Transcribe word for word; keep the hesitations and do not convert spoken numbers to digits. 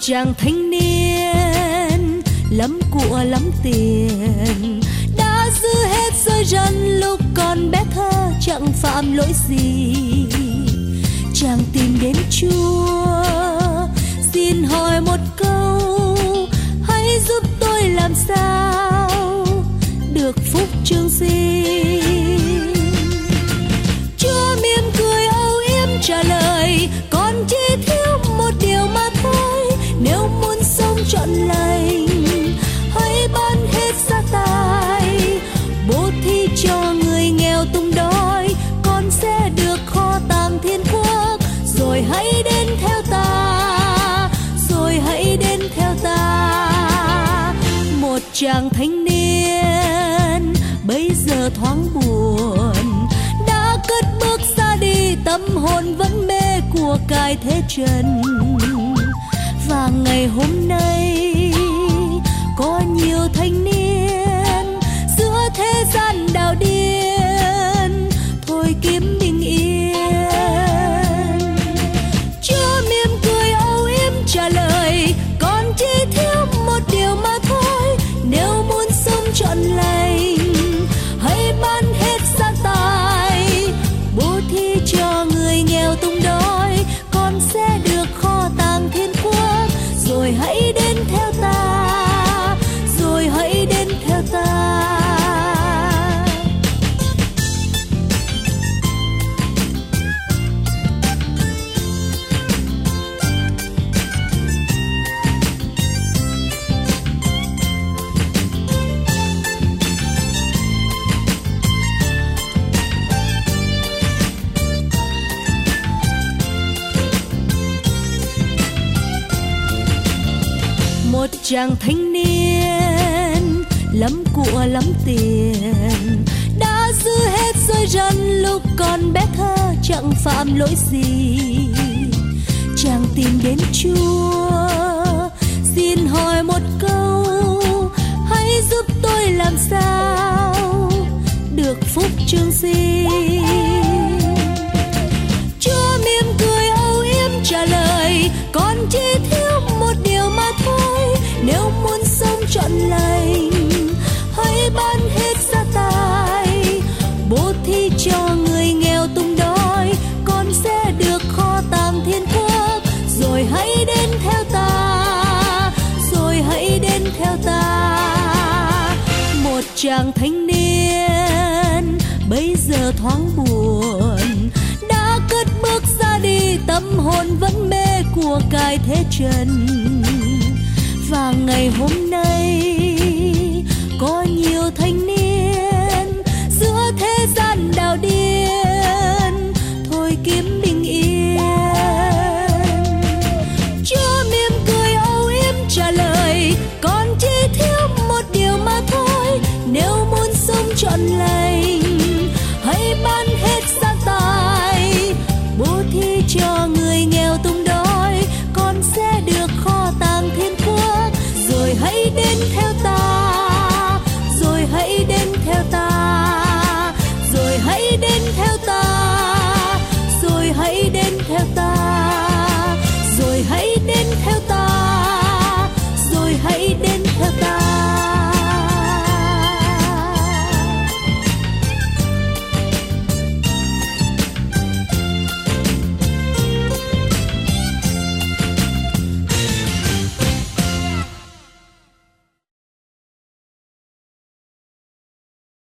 chàng thanh niên lắm của lắm tiền đã giữ hết rơi rân lúc còn bé thơ chẳng phạm lỗi gì. Chàng tìm đến Chúa xin hỏi một câu, hãy giúp tôi làm sao được phúc trường sinh. Chúa mỉm cười âu yếm trả lời, con chỉ thiếu một điều mà thôi. Nếu muốn sống trọn lành, hãy bán hết gia tài, bố thí cho người nghèo túng đói, con sẽ được kho tàng thiên quốc. Rồi hãy đến theo ta, rồi hãy đến theo ta. Một chàng thanh niên bây giờ thoáng buồn đã cất bước ra đi, tâm hồn vẫn mê của cải thế trần. Và ngày hôm nay có nhiều thanh niên giữa thế gian đảo điên thôi kiếm bình yên. Chúa mỉm cười âu yếm trả lời, con chỉ thiếu một điều mà thôi. Nếu muốn sống trọn lành, hãy bán hết gia tài, bố thí cho người nghèo túng đói, con sẽ được kho tàng thiên quốc. Rồi hãy đến theo ta, rồi hãy đến theo ta. Một chàng thanh niên lắm của lắm tiền đã giữ hết rơi rân lúc còn bé thơ chẳng phạm lỗi gì. Chàng tìm đến Chúa xin hỏi một câu, hãy giúp tôi làm sao được phúc trường sinh. Chúa mỉm cười âu yếm trả lời, con chỉ thiếu một điều mà thôi. Nếu muốn sống trọn lành, hãy bán hết gia tài, bố thí cho người nghèo túng đói, con sẽ được kho tàng thiên quốc. Rồi hãy đến theo ta, rồi hãy đến theo ta. Một chàng thanh niên bây giờ thoáng buồn đã cất bước ra đi, tâm hồn vẫn mê của cải thế trần. Và ngày hôm nay